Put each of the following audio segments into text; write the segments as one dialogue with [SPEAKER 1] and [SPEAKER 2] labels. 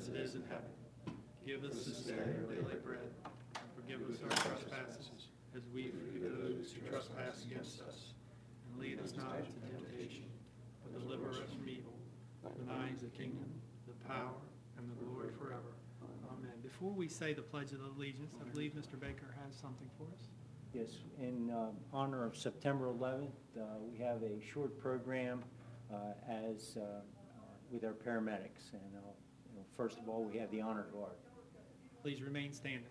[SPEAKER 1] as it is in heaven. Give us this day our daily bread, and forgive us our trespasses, as we forgive those who trespass against us. And lead us not into temptation, but deliver us from evil. For thine is the kingdom, the power, and the glory forever. Amen. Before we say the Pledge of Allegiance, I believe Mr. Baker has something for us.
[SPEAKER 2] Yes, in honor of September 11th, we have a short program with our paramedics. And first of all, we have the honor guard.
[SPEAKER 1] Please remain standing.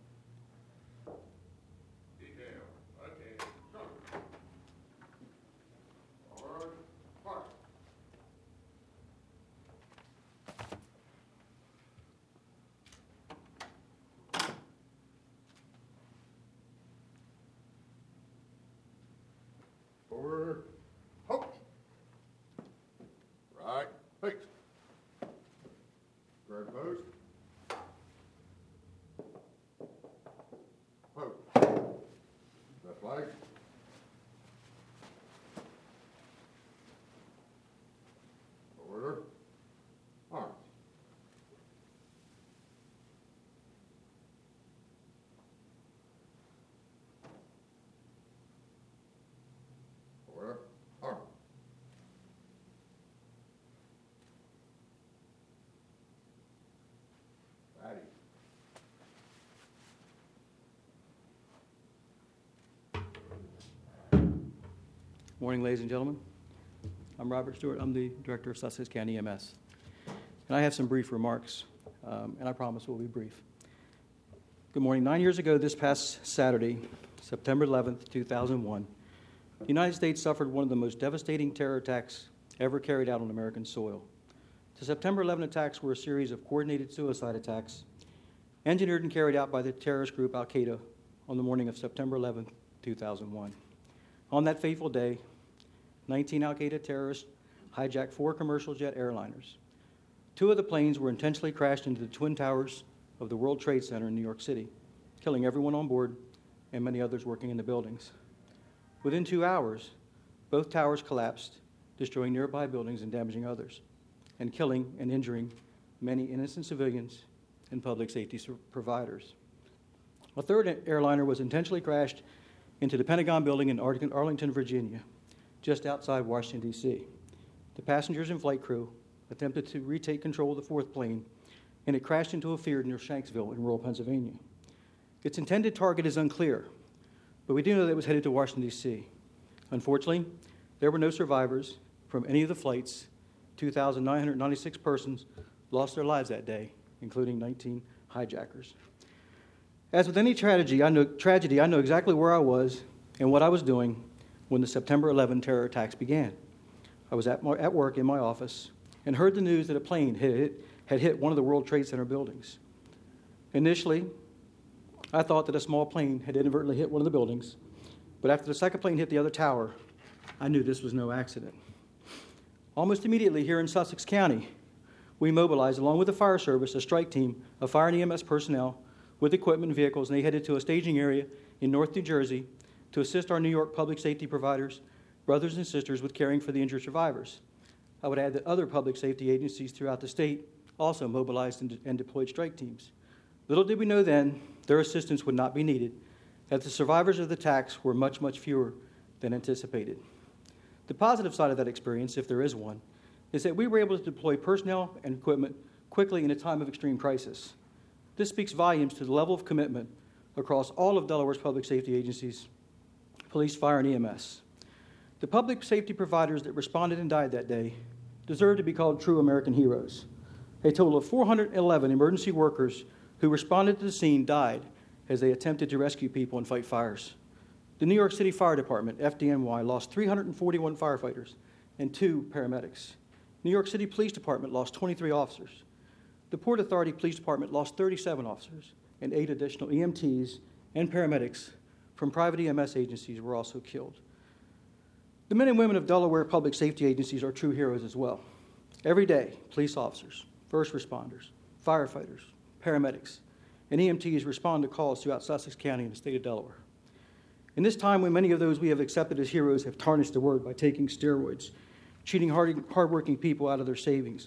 [SPEAKER 3] Forward, halt. Right, face. Square post. Post. Left leg. Order. Arms. Order. Arm. Ready.
[SPEAKER 4] Morning, ladies and gentlemen. I'm Robert Stewart. I'm the Director of Sussex County EMS. And I have some brief remarks, and I promise we'll be brief. Good morning. 9 years ago this past Saturday, September 11th, 2001, the United States suffered one of the most devastating terror attacks ever carried out on American soil. The September 11 attacks were a series of coordinated suicide attacks engineered and carried out by the terrorist group Al-Qaeda on the morning of September 11, 2001. On that fateful day, 19 Al-Qaeda terrorists hijacked 4 commercial jet airliners. 2 of the planes were intentionally crashed into the Twin Towers of the World Trade Center in New York City, killing everyone on board and many others working in the buildings. Within 2 hours, both towers collapsed, destroying nearby buildings and damaging others, and killing and injuring many innocent civilians and public safety providers. A third airliner was intentionally crashed into the Pentagon building in Arlington, Virginia, just outside Washington, D.C. The passengers and flight crew attempted to retake control of the 4th plane, and it crashed into a field near Shanksville in rural Pennsylvania. Its intended target is unclear, but we do know that it was headed to Washington, D.C. Unfortunately, there were no survivors from any of the flights. 2,996 persons lost their lives that day, including 19 hijackers. As with any tragedy, I know exactly where I was and what I was doing when the September 11 terror attacks began. I was at work in my office and heard the news that a plane had hit one of the World Trade Center buildings. Initially, I thought that a small plane had inadvertently hit one of the buildings, but after the second plane hit the other tower, I knew this was no accident. Almost immediately here in Sussex County, we mobilized, along with the fire service, a strike team of fire and EMS personnel with equipment and vehicles, and they headed to a staging area in North New Jersey to assist our New York public safety providers, brothers and sisters, with caring for the injured survivors. I would add that other public safety agencies throughout the state also mobilized and deployed strike teams. Little did we know then their assistance would not be needed, as the survivors of the attacks were much, much fewer than anticipated. The positive side of that experience, if there is one, is that we were able to deploy personnel and equipment quickly in a time of extreme crisis. This speaks volumes to the level of commitment across all of Delaware's public safety agencies, police, fire, and EMS. The public safety providers that responded and died that day deserve to be called true American heroes. A total of 411 emergency workers who responded to the scene died as they attempted to rescue people and fight fires. The New York City Fire Department, FDNY, lost 341 firefighters and 2 paramedics. New York City Police Department lost 23 officers. The Port Authority Police Department lost 37 officers, and 8 additional EMTs and paramedics from private EMS agencies were also killed. The men and women of Delaware public safety agencies are true heroes as well. Every day, police officers, first responders, firefighters, paramedics, and EMTs respond to calls throughout Sussex County and the state of Delaware. In this time when many of those we have accepted as heroes have tarnished the word by taking steroids, cheating hardworking people out of their savings,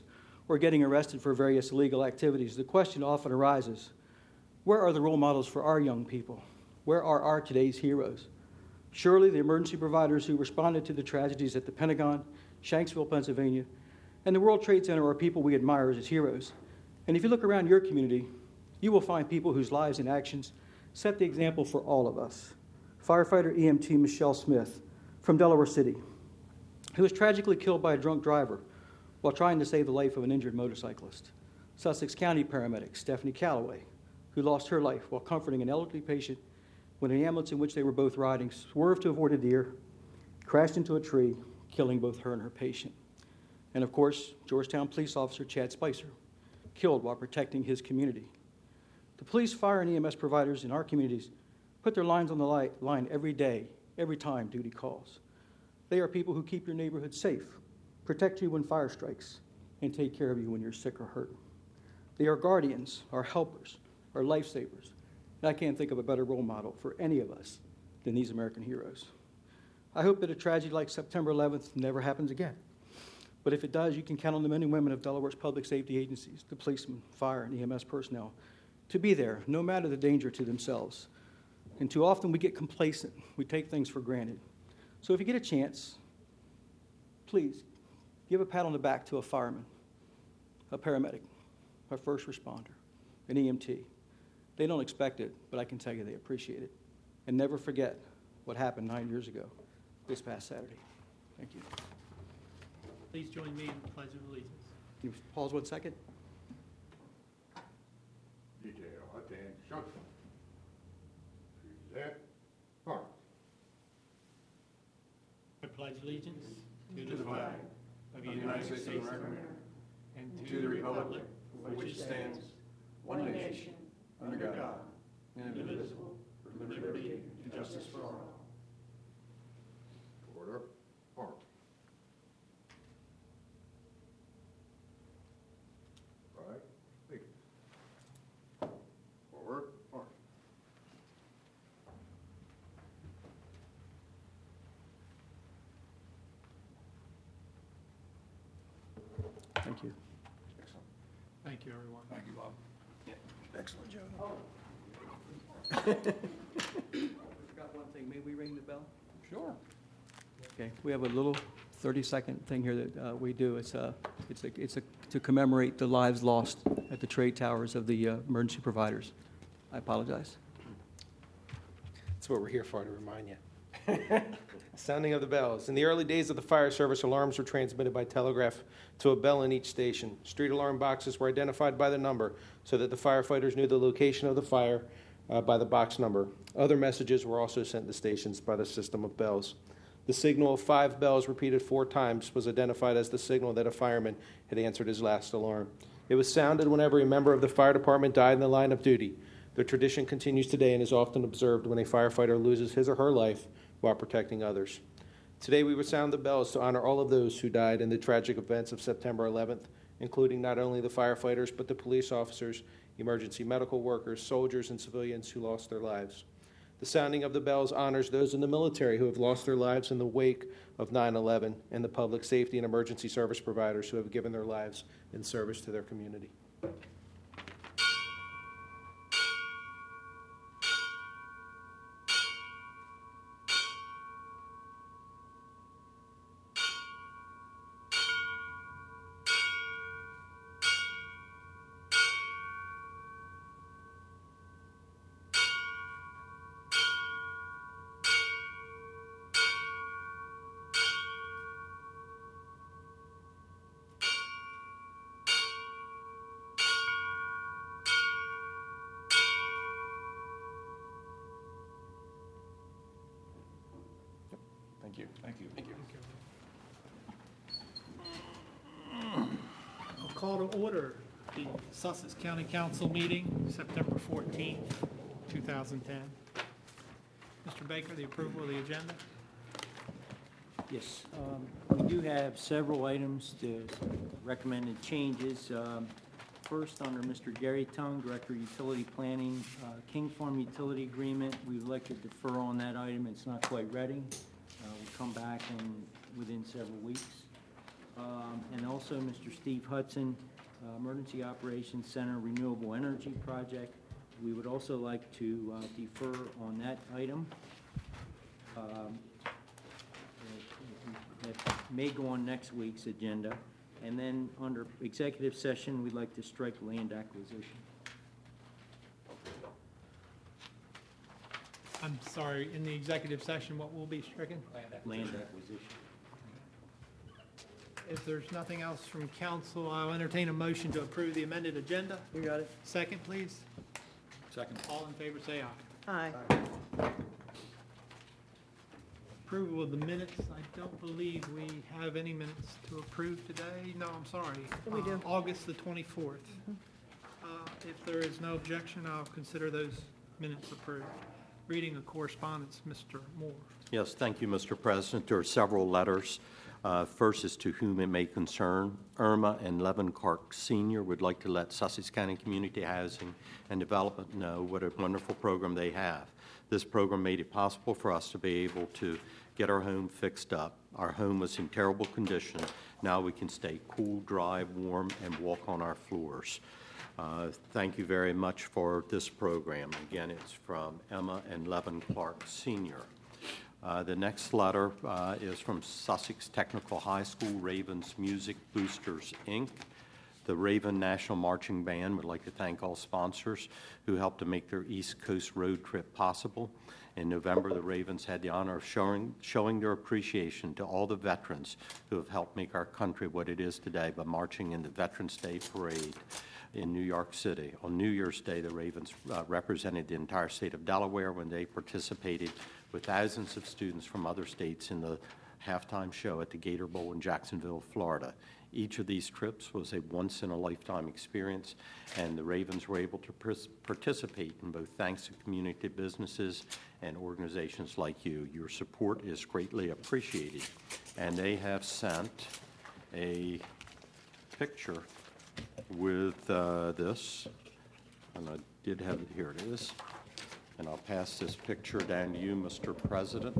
[SPEAKER 4] or getting arrested for various illegal activities, the question often arises, where are the role models for our young people? Where are our today's heroes? Surely the emergency providers who responded to the tragedies at the Pentagon, Shanksville, Pennsylvania, and the World Trade Center are people we admire as heroes. And if you look around your community, you will find people whose lives and actions set the example for all of us. Firefighter EMT Michelle Smith from Delaware City, who was tragically killed by a drunk driver while trying to save the life of an injured motorcyclist. Sussex County paramedic Stephanie Calloway, who lost her life while comforting an elderly patient when an ambulance in which they were both riding swerved to avoid a deer, crashed into a tree, killing both her and her patient. And of course, Georgetown police officer Chad Spicer, killed while protecting his community. The police, fire, and EMS providers in our communities put their lives on the line every day, every time duty calls. They are people who keep your neighborhood safe, protect you when fire strikes, and take care of you when you're sick or hurt. They are guardians, our helpers, our lifesavers. And I can't think of a better role model for any of us than these American heroes. I hope that a tragedy like September 11th never happens again. But if it does, you can count on the men and women of Delaware's public safety agencies, the policemen, fire, and EMS personnel, to be there, no matter the danger to themselves. And too often we get complacent. We take things for granted. So if you get a chance, please give a pat on the back to a fireman, a paramedic, a first responder, an EMT. They don't expect it, but I can tell you they appreciate it. And never forget what happened 9 years ago, this past Saturday. Thank you.
[SPEAKER 1] Please join me in the Pledge of Allegiance.
[SPEAKER 4] Can you pause 1 second?
[SPEAKER 3] Detail, attention. Present, march.
[SPEAKER 1] I pledge allegiance to the flag of the United States of America and to the republic for which it stands, one nation, under God, indivisible, with liberty and justice for all.
[SPEAKER 3] Order, march. Right, speak. Forward, march.
[SPEAKER 4] Thank you.
[SPEAKER 1] Thank you, everyone.
[SPEAKER 3] Thank you, Bob.
[SPEAKER 4] Excellent, Joe. Forgot one thing. May we ring the bell?
[SPEAKER 3] Sure.
[SPEAKER 4] Okay. We have a little 30-second thing here that we do. It's to commemorate the lives lost at the trade towers of the emergency providers. I apologize.
[SPEAKER 5] That's what we're here for, to remind you. Sounding of the bells. In the early days of the fire service, alarms were transmitted by telegraph to a bell in each station. Street alarm boxes were identified by the number so that the firefighters knew the location of the fire by the box number. Other messages were also sent to stations by the system of bells. The signal of 5 bells repeated 4 times was identified as the signal that a fireman had answered his last alarm. It was sounded whenever a member of the fire department died in the line of duty. The tradition continues today and is often observed when a firefighter loses his or her life while protecting others. Today we would sound the bells to honor all of those who died in the tragic events of September 11th, including not only the firefighters but the police officers, emergency medical workers, soldiers, and civilians who lost their lives. The sounding of the bells honors those in the military who have lost their lives in the wake of 9/11 and the public safety and emergency service providers who have given their lives in service to their community. Thank you. Thank you. Thank you.
[SPEAKER 1] I'll call to order the Sussex County Council meeting, September 14th, 2010. Mr. Baker, the approval of the agenda?
[SPEAKER 2] Yes, we do have several items to recommended changes. First, under Mr. Gary Tung, Director of Utility Planning, King Farm Utility Agreement, we've elected to defer on that item. It's not quite ready. We'll come back within several weeks. And also, Mr. Steve Hudson, Emergency Operations Center Renewable Energy Project. We would also like to defer on that item. That may go on next week's agenda. And then under executive session, we'd like to strike land acquisition.
[SPEAKER 1] I'm sorry, in the executive session, what will be stricken?
[SPEAKER 2] Land acquisition.
[SPEAKER 1] If there's nothing else from council, I'll entertain a motion to approve the amended agenda.
[SPEAKER 2] You got it.
[SPEAKER 1] Second, please.
[SPEAKER 4] Second.
[SPEAKER 1] All in favor, say aye.
[SPEAKER 6] Aye.
[SPEAKER 1] Approval of the minutes. I don't believe we have any minutes to approve today. No, I'm sorry.
[SPEAKER 6] We do.
[SPEAKER 1] August the 24th. If there is no objection, I'll consider those minutes approved. Reading of correspondence, Mr. Moore.
[SPEAKER 7] Yes, thank you, Mr. President. There are several letters. First is to whom it may concern. Irma and Levin Clark Sr. would like to let Sussex County Community Housing and Development know what a wonderful program they have. This program made it possible for us to be able to get our home fixed up. Our home was in terrible condition. Now we can stay cool, dry, warm, and walk on our floors. Thank you very much for this program. Again, it's from Emma and Levin Clark Sr. The next letter is from Sussex Technical High School Ravens Music Boosters, Inc. The Raven National Marching Band would like to thank all sponsors who helped to make their East Coast road trip possible. In November, the Ravens had the honor of showing their appreciation to all the veterans who have helped make our country what it is today by marching in the Veterans Day Parade in New York City. On New Year's Day, the Ravens represented the entire state of Delaware when they participated with thousands of students from other states in the halftime show at the Gator Bowl in Jacksonville, Florida. Each of these trips was a once-in-a-lifetime experience, and the Ravens were able to participate in both thanks to community businesses and organizations like you. Your support is greatly appreciated, and they have sent a picture with this, and I did have it, here it is, and I'll pass this picture down to you, Mr. President.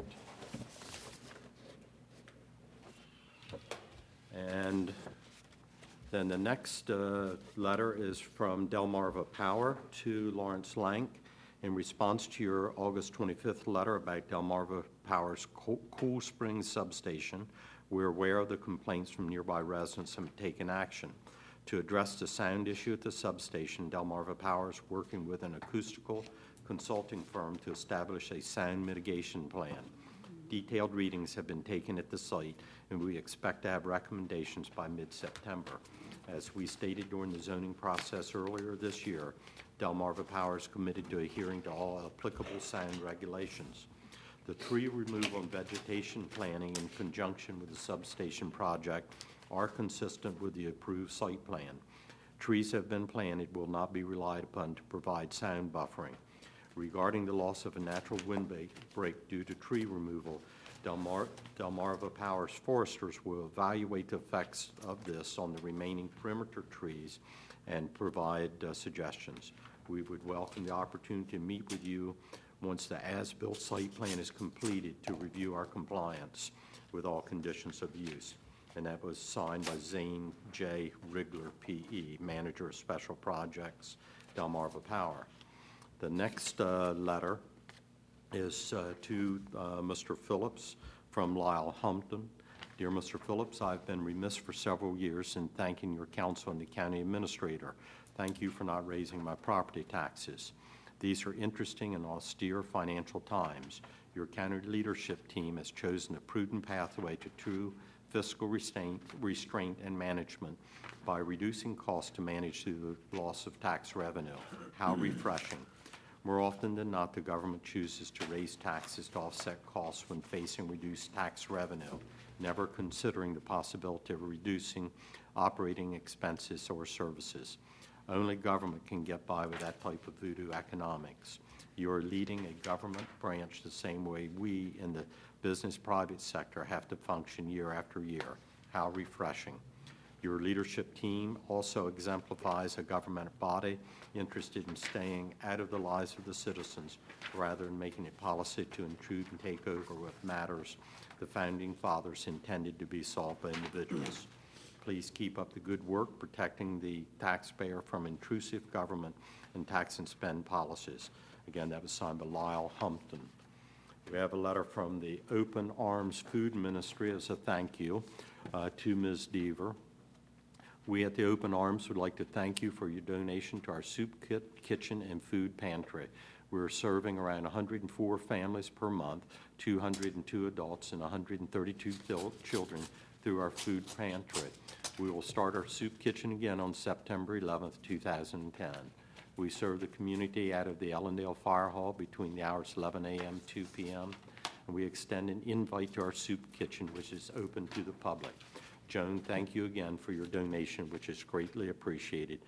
[SPEAKER 7] And then the next letter is from Delmarva Power to Lawrence Lank. In response to your August 25th letter about Delmarva Power's Cool Springs substation, we're aware of the complaints from nearby residents and have taken action. To address the sound issue at the substation, Delmarva Power is working with an acoustical consulting firm to establish a sound mitigation plan. Detailed readings have been taken at the site, and we expect to have recommendations by mid-September. As we stated during the zoning process earlier this year, Delmarva Power is committed to adhering to all applicable sound regulations. The tree removal and vegetation planning in conjunction with the substation project are consistent with the approved site plan. Trees have been planted, will not be relied upon to provide sound buffering. Regarding the loss of a natural windbreak due to tree removal, Delmarva Power's foresters will evaluate the effects of this on the remaining perimeter trees and provide suggestions. We would welcome the opportunity to meet with you once the as-built site plan is completed to review our compliance with all conditions of use. And that was signed by Zane J. Rigler, P.E., Manager of Special Projects, Delmarva Power. The next letter is to Mr. Phillips from Lyle Humpton. Dear Mr. Phillips, I've been remiss for several years in thanking your counsel and the county administrator. Thank you for not raising my property taxes. These are interesting and austere financial times. Your county leadership team has chosen a prudent pathway to true fiscal restraint and management by reducing costs to manage through the loss of tax revenue. How refreshing. More often than not, the government chooses to raise taxes to offset costs when facing reduced tax revenue, never considering the possibility of reducing operating expenses or services. Only government can get by with that type of voodoo economics. You are leading a government branch the same way we in the business private sector have to function year after year. How refreshing. Your leadership team also exemplifies a government body interested in staying out of the lives of the citizens rather than making it policy to intrude and take over with matters the Founding Fathers intended to be solved by individuals. Please keep up the good work protecting the taxpayer from intrusive government and tax and spend policies. Again, that was signed by Lyle Humpton. We have a letter from the Open Arms Food Ministry as a thank you to Ms. Deaver. We at the Open Arms would like to thank you for your donation to our soup kitchen and food pantry. We're serving around 104 families per month, 202 adults, and 132 children through our food pantry. We will start our soup kitchen again on September 11th, 2010. We serve the community out of the Ellendale Fire Hall between the hours 11 a.m. 2 p.m. And we extend an invite to our soup kitchen, which is open to the public. Joan, thank you again for your donation, which is greatly appreciated.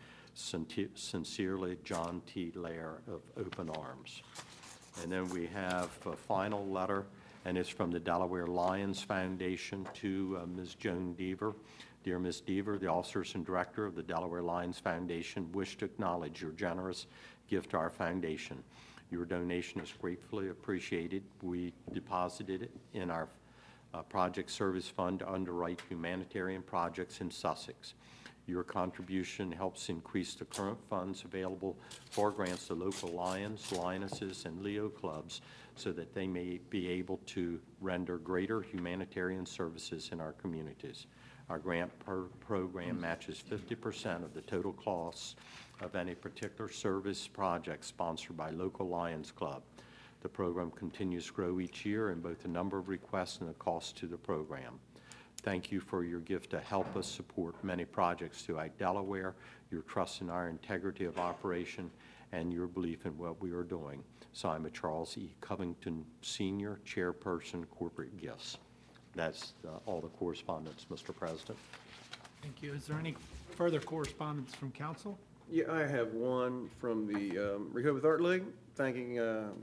[SPEAKER 7] Sincerely, John T. Lair of Open Arms. And then we have a final letter, and it's from the Delaware Lions Foundation to Ms. Joan Deaver. Dear Ms. Deaver, the officers and director of the Delaware Lions Foundation wish to acknowledge your generous gift to our foundation. Your donation is gratefully appreciated. We deposited it in our Project Service Fund to underwrite humanitarian projects in Sussex. Your contribution helps increase the current funds available for grants to local Lions, Lionesses, and Leo clubs so that they may be able to render greater humanitarian services in our communities. Our grant program matches 50% of the total costs of any particular service project sponsored by local Lions Club. The program continues to grow each year in both the number of requests and the cost to the program. Thank you for your gift to help us support many projects throughout Delaware, your trust in our integrity of operation, and your belief in what we are doing. Signed by Charles E. Covington, Sr., Chairperson, Corporate Gifts. That's all the correspondence, Mr. President.
[SPEAKER 1] Thank you. Is there any further correspondence from council?
[SPEAKER 6] Yeah, I have one from the Rehoboth Art League, thanking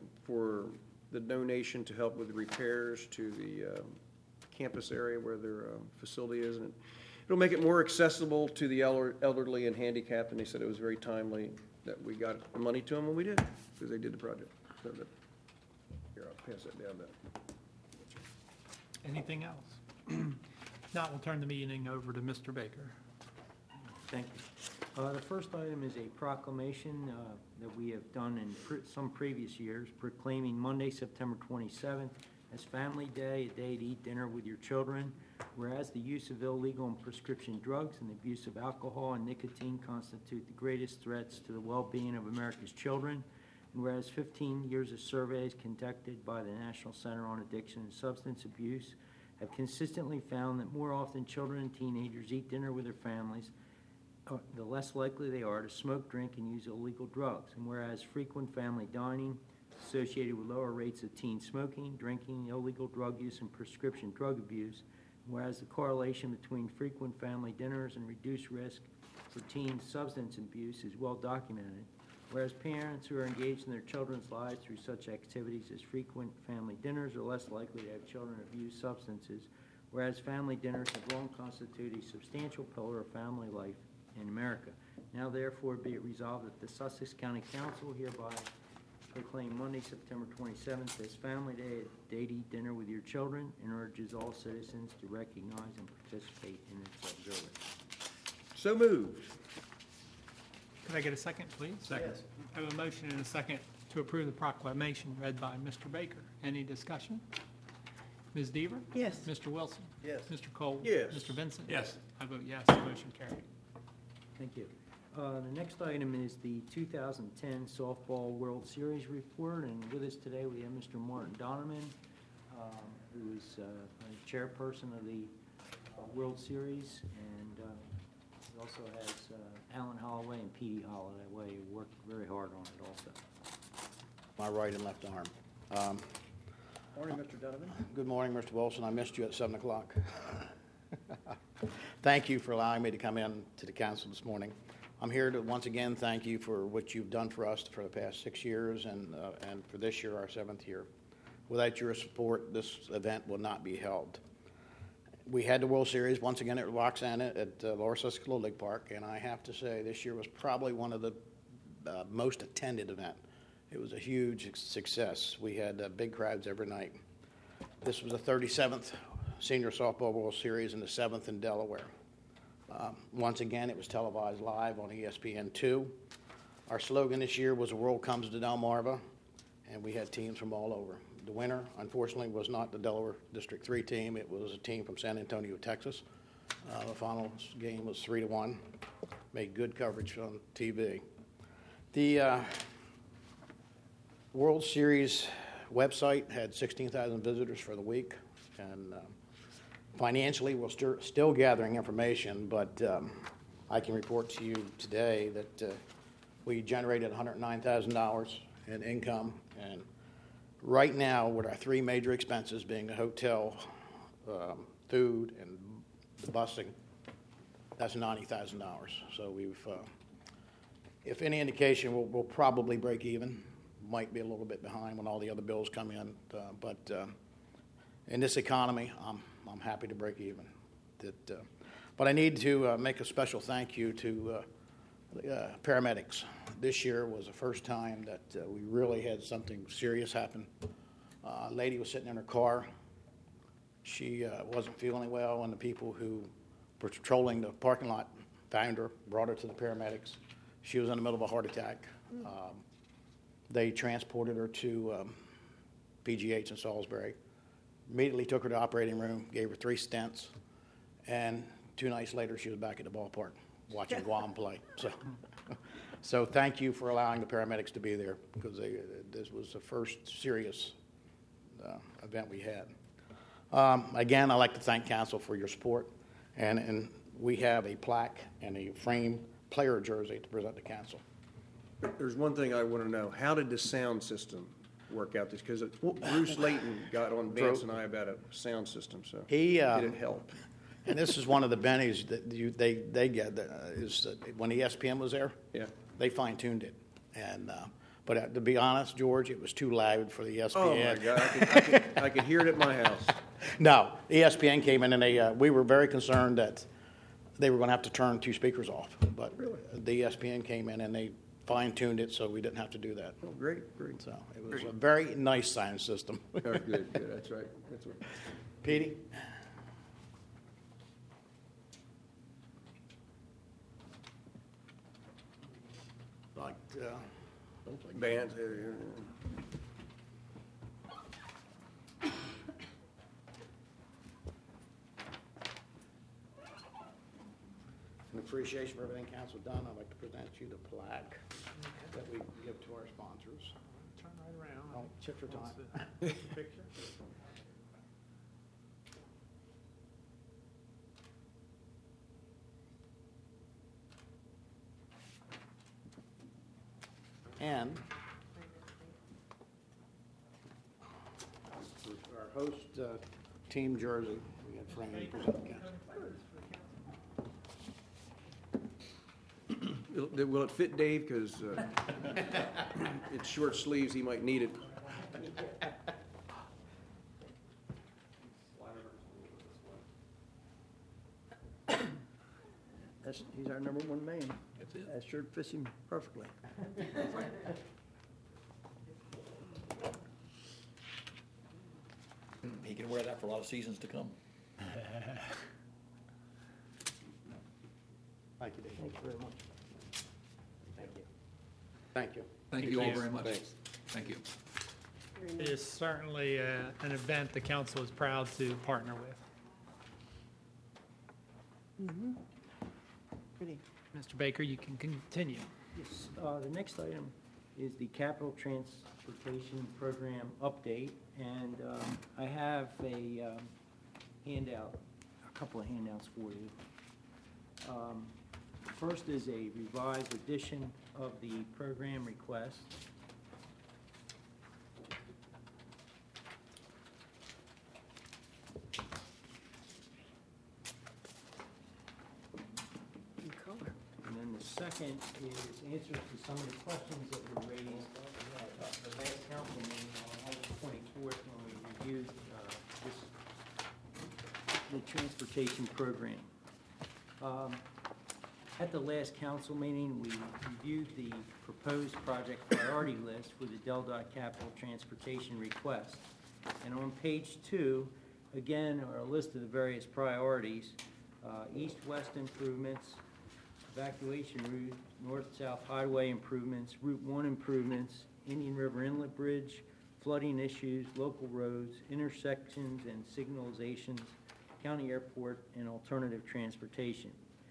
[SPEAKER 6] for the donation to help with the repairs to the campus area where their facility is. And it'll make it more accessible to the elderly and handicapped, and they said it was very timely that we got the money to them when we did, because they did the project. So that, here, I'll pass that down.
[SPEAKER 1] Anything else? Not, we'll turn the meeting over to Mr. Baker.
[SPEAKER 2] Thank you. The first item is a proclamation that we have done in some previous years, proclaiming Monday, September 27th as Family Day, a day to eat dinner with your children. Whereas the use of illegal and prescription drugs and the abuse of alcohol and nicotine constitute the greatest threats to the well-being of America's children, and whereas 15 years of surveys conducted by the National Center on Addiction and Substance Abuse have consistently found that more often children and teenagers eat dinner with their families, the less likely they are to smoke, drink, and use illegal drugs. And whereas frequent family dining is associated with lower rates of teen smoking, drinking, illegal drug use, and prescription drug abuse, and whereas the correlation between frequent family dinners and reduced risk for teen substance abuse is well documented, whereas parents who are engaged in their children's lives through such activities as frequent family dinners are less likely to have children abuse substances, whereas family dinners have long constituted a substantial pillar of family life in America. Now therefore be it resolved that the Sussex County Council hereby proclaim Monday, September 27th as Family Day, a day to eat dinner with your children, and urges all citizens to recognize and participate in its observance.
[SPEAKER 6] So moved.
[SPEAKER 1] Could I get a second, please?
[SPEAKER 6] Second.
[SPEAKER 1] I have a motion and a second to approve the proclamation read by Mr. Baker. Any discussion? Ms. Deaver?
[SPEAKER 8] Yes.
[SPEAKER 1] Mr. Wilson?
[SPEAKER 6] Yes.
[SPEAKER 1] Mr. Cole?
[SPEAKER 6] Yes.
[SPEAKER 1] Mr. Vincent?
[SPEAKER 5] Yes.
[SPEAKER 1] I vote yes, the motion carried.
[SPEAKER 2] Thank you. The next item is the 2010 Softball World Series report, and with us today we have Mr. Martin Donovan, who is chairperson of the World Series, and he also has Alan Holloway and Petey Holloway who worked very hard on it also.
[SPEAKER 9] My right and left arm.
[SPEAKER 6] Morning, Mr. Donovan.
[SPEAKER 9] Good morning, Mr. Wilson. I missed you at 7 o'clock. Thank you for allowing me to come in to the council this morning. I'm here to once again thank you for what you've done for us for the past 6 years and for this year, our 7th year. Without your support, this event will not be held. We had the World Series once again at Roxana at Lower Sussex Little League Park, and I have to say this year was probably one of the most attended event. It was a huge success. We had big crowds every night. This was the 37th Senior Softball World Series and the 7th in Delaware. Once again, it was televised live on ESPN2. Our slogan this year was "The world comes to Delmarva," and we had teams from all over. The winner, unfortunately, was not the Delaware District 3 team. It was a team from San Antonio, Texas. The final game was 3-1. Made good coverage on TV. The World Series website had 16,000 visitors for the week, and financially, we're still gathering information, but I can report to you today that we generated $109,000 in income, and right now, with our three major expenses being the hotel, food, and the busing, that's $90,000. So we've, if any indication, we'll probably break even. Might be a little bit behind when all the other bills come in, but in this economy, I'm happy to break even. But I need to make a special thank you to paramedics. This year was the first time that we really had something serious happen. A lady was sitting in her car. She wasn't feeling well, and the people who were patrolling the parking lot found her, brought her to the paramedics. She was in the middle of a heart attack. They transported her to PGH in Salisbury. Immediately took her to the operating room, gave her 3 stents, and 2 nights later she was back at the ballpark watching Guam play. So thank you for allowing the paramedics to be there, because this was the first serious event we had. Again, I'd like to thank council for your support, and we have a plaque and a framed player jersey to present to council.
[SPEAKER 6] There's one thing I want to know. How did the sound system work out this? Because Bruce Layton got on Vance and I about a sound system, so
[SPEAKER 9] He,
[SPEAKER 6] did it help?
[SPEAKER 9] And this is one of the bennies that they get, is that when ESPN was there,
[SPEAKER 6] Yeah.
[SPEAKER 9] they fine-tuned it. And but to be honest, George, it was too loud for the ESPN.
[SPEAKER 6] Oh, my God. I could hear it at my house.
[SPEAKER 9] No, ESPN came in, and we were very concerned that they were going to have to turn 2 speakers off. But the ESPN came in, and they fine-tuned it so we didn't have to do that.
[SPEAKER 6] Oh, great, great.
[SPEAKER 9] So it was a very nice sound system.
[SPEAKER 6] Oh, good, that's right. That's right.
[SPEAKER 9] Petey? Like,
[SPEAKER 6] Bands.
[SPEAKER 9] in appreciation for everything council done, I'd like to present you the plaque that we give to our sponsors.
[SPEAKER 1] Turn right around.
[SPEAKER 9] Oh, chip your time.
[SPEAKER 1] Picture.
[SPEAKER 9] And for our host team jersey, we have framed and present to council.
[SPEAKER 6] Will it fit Dave? Because it's short sleeves. He might need it.
[SPEAKER 2] He's our number 1 man. That shirt fits him perfectly.
[SPEAKER 8] He can wear that for a lot of seasons to come.
[SPEAKER 9] Thank you, Dave.
[SPEAKER 2] Thank you very much.
[SPEAKER 9] Thank you. Thank you.
[SPEAKER 8] Thank you all very much. Thank you.
[SPEAKER 1] It is certainly an event the council is proud to partner with. Mr. Baker, you can continue.
[SPEAKER 2] Yes, the next item is the Capital Transportation Program update, and I have a handout, a couple of handouts for you. First is a revised edition of the program request. And then the second is answers to some of the questions that were raised at the last council meeting on August 24th when we reviewed the transportation program. At the last council meeting, we reviewed the proposed project priority list for the DelDOT capital transportation request. And on page 2, again, are a list of the various priorities. east-west improvements, evacuation route, north-south highway improvements, Route 1 improvements, Indian River Inlet Bridge, flooding issues, local roads, intersections and signalizations, county airport, and alternative transportation.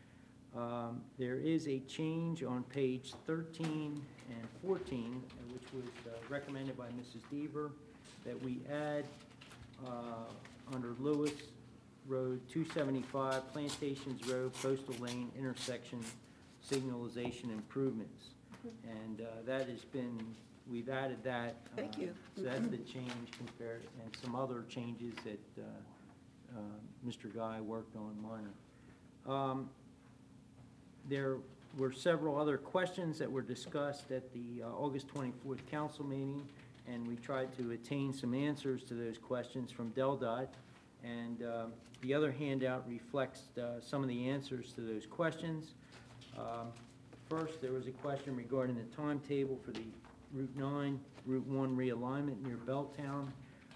[SPEAKER 2] There is a change on page 13 and 14, which was recommended by Mrs. Deaver, that we add under Lewis Road 275, Plantations Road, Coastal Lane intersection signalization improvements. And that has been, we've added that.
[SPEAKER 10] Thank you.
[SPEAKER 2] So that's the change compared, and some other changes that Mr. Guy worked on minor. There were several other questions that were discussed at the August 24th council meeting, and we tried to attain some answers to those questions from DelDOT. And the other handout reflects some of the answers to those questions. First, there was a question regarding the timetable for the Route 9, Route 1 realignment near Belltown.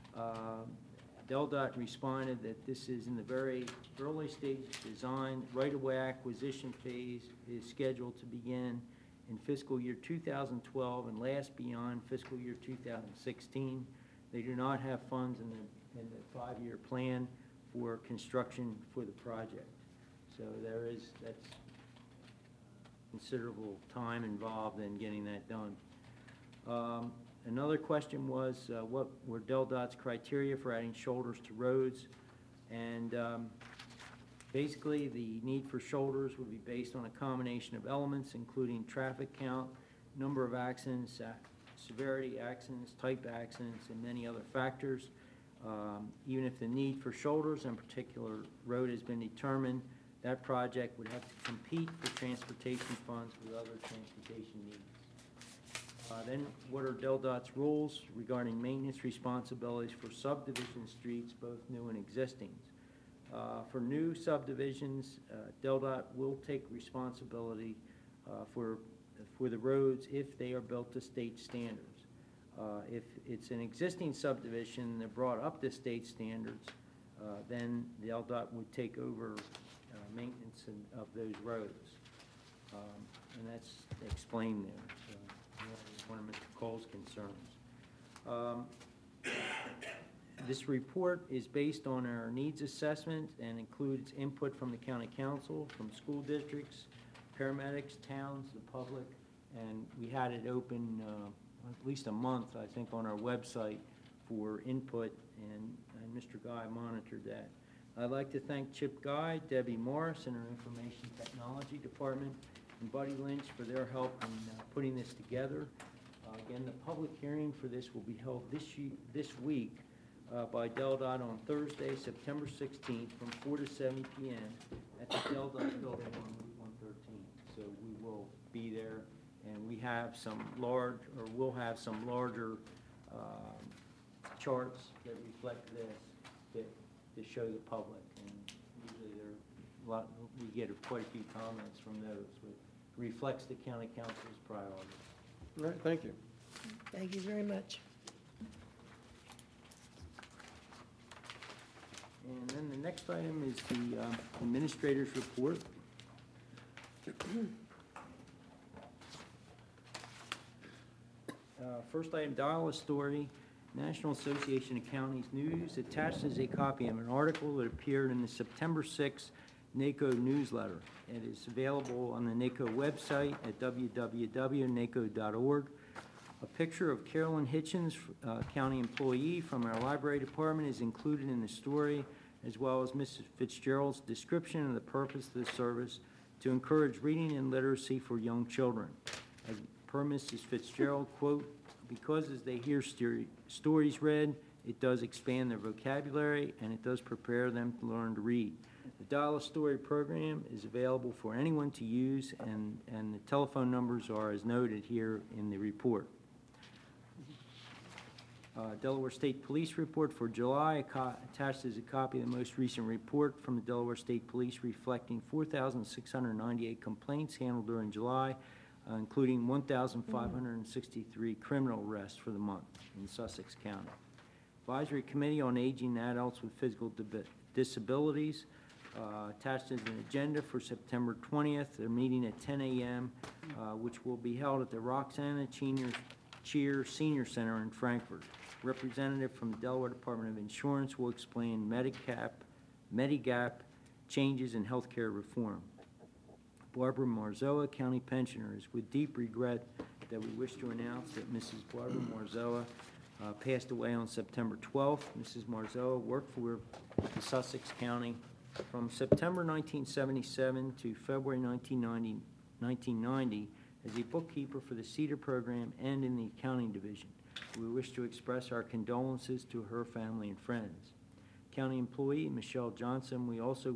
[SPEAKER 2] DelDOT responded that this is in the very early stage of design. Right-of-way acquisition phase is scheduled to begin in fiscal year 2012 and last beyond fiscal year 2016. They do not have funds in the 5-year plan for construction for the project. So that's considerable time involved in getting that done. Another question was what were DelDOT's criteria for adding shoulders to roads? And basically, the need for shoulders would be based on a combination of elements, including traffic count, number of accidents, severity accidents, type accidents, and many other factors. Even if the need for shoulders on a particular road has been determined, that project would have to compete for transportation funds with other transportation needs. Then, what are DelDOT's rules regarding maintenance responsibilities for subdivision streets, both new and existing? For new subdivisions, DelDOT will take responsibility for the roads if they are built to state standards. If it's an existing subdivision and they're brought up to state standards, then DelDOT would take over maintenance of those roads. And that's explained there. So, one of Mr. Cole's concerns. This report is based on our needs assessment and includes input from the county council, from school districts, paramedics, towns, the public, and we had it open at least a month, I think, on our website for input, and Mr. Guy monitored that. I'd like to thank Chip Guy, Debbie Morris, and our Information Technology Department, and Buddy Lynch for their help in putting this together. Again, the public hearing for this will be held this week by DelDOT on Thursday, September 16th from 4 to 7 p.m. at the DelDOT building on Route 113. So we will be there, and we have some we'll have some larger charts that reflect this to show the public. And usually we get quite a few comments from those, which reflects the county council's priorities.
[SPEAKER 6] All right, thank you.
[SPEAKER 10] Thank you very much.
[SPEAKER 2] And then the next item is the administrator's report. First item, Dial a Story, National Association of Counties News. Attached is a copy of an article that appeared in the September 6th NACO newsletter. It is available on the NACO website at www.naco.org. A picture of Carolyn Hitchens, county employee from our library department, is included in the story, as well as Mrs. Fitzgerald's description of the purpose of the service to encourage reading and literacy for young children. As per Mrs. Fitzgerald, quote, because as they hear stories read, it does expand their vocabulary and it does prepare them to learn to read. The Dial a Story program is available for anyone to use, and the telephone numbers are as noted here in the report. Delaware State Police report for July. Attached is a copy of the most recent report from the Delaware State Police reflecting 4,698 complaints handled during July, including 1,563 criminal arrests for the month in Sussex County. Advisory Committee on Aging and Adults with Physical Disabilities. attached as an agenda for September 20th, a meeting at 10 a.m., which will be held at the Roxana Cheer Senior Center in Frankfort. Representative from the Delaware Department of Insurance will explain Medigap changes in healthcare reform. Barbara Marzoa, County Pensioner, is with deep regret that we wish to announce that Mrs. Barbara Marzoa passed away on September 12th. Mrs. Marzoa worked for the Sussex County from September 1977 to February 1990 as a bookkeeper for the CEDAR program and in the accounting division. We wish to express our condolences to her family and friends. County employee Michelle Johnson, we also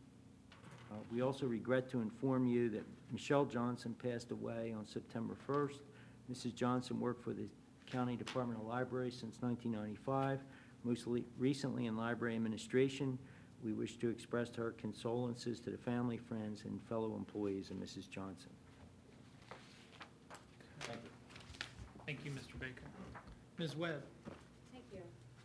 [SPEAKER 2] regret to inform you that Michelle Johnson passed away on September 1st. Mrs. Johnson worked for the County Department of Library since 1995, most recently in library administration. We wish to express our condolences to the family, friends, and fellow employees of Mrs. Johnson.
[SPEAKER 1] Thank you, Mr. Baker. Ms. Webb?
[SPEAKER 11] Thank you.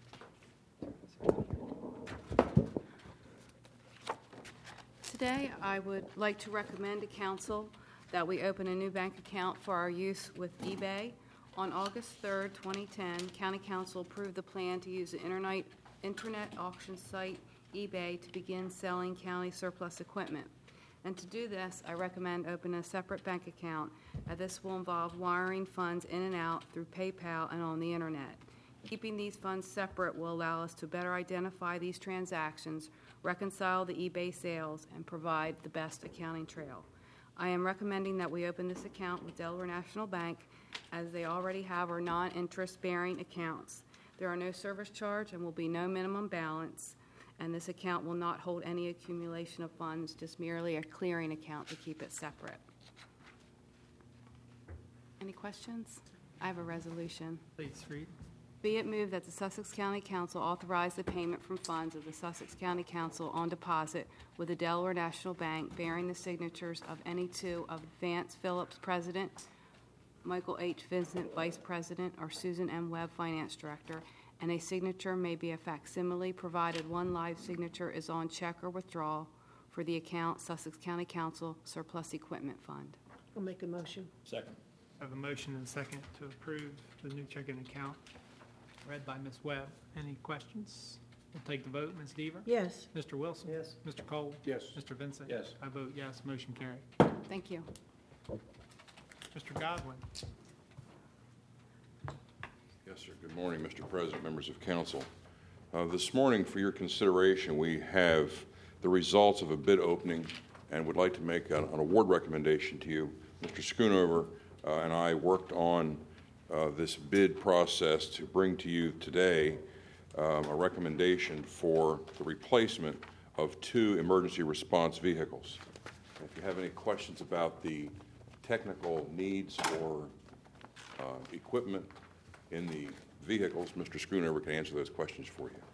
[SPEAKER 11] Today, I would like to recommend to Council that we open a new bank account for our use with eBay. On August 3rd, 2010, County Council approved the plan to use the internet auction site eBay to begin selling county surplus equipment. And to do this, I recommend opening a separate bank account, as this will involve wiring funds in and out through PayPal and on the internet. Keeping these funds separate will allow us to better identify these transactions, reconcile the eBay sales, and provide the best accounting trail. I am recommending that we open this account with Delaware National Bank, as they already have our non-interest-bearing accounts. There are no service charge and will be no minimum balance, and this account will not hold any accumulation of funds, just merely a clearing account to keep it separate. Any questions? I have a resolution.
[SPEAKER 1] Please read.
[SPEAKER 11] Be it moved that the Sussex County Council authorize the payment from funds of the Sussex County Council on deposit with the Delaware National Bank bearing the signatures of any two of Vance Phillips, President, Michael H. Vincent, Vice President, or Susan M. Webb, Finance Director, and a signature may be a facsimile, provided one live signature is on check or withdrawal for the account Sussex County Council Surplus Equipment Fund.
[SPEAKER 10] I'll make a motion.
[SPEAKER 8] Second.
[SPEAKER 1] I have a motion and a second to approve the new checking account read by Ms. Webb. Any questions? We'll take the vote. Ms. Deaver?
[SPEAKER 10] Yes.
[SPEAKER 1] Mr. Wilson?
[SPEAKER 3] Yes.
[SPEAKER 1] Mr. Cole?
[SPEAKER 3] Yes.
[SPEAKER 1] Mr. Vincent?
[SPEAKER 8] Yes.
[SPEAKER 1] I vote yes. Motion carried.
[SPEAKER 11] Thank you.
[SPEAKER 1] Mr. Godwin?
[SPEAKER 12] Yes, sir. Good morning, Mr. President, members of council. This morning, for your consideration, we have the results of a bid opening and would like to make an award recommendation to you. Mr. Schoonover and I worked on this bid process to bring to you today a recommendation for the replacement of 2 emergency response vehicles. If you have any questions about the technical needs or equipment in the vehicles, Mr. Schoonover can answer those questions for you.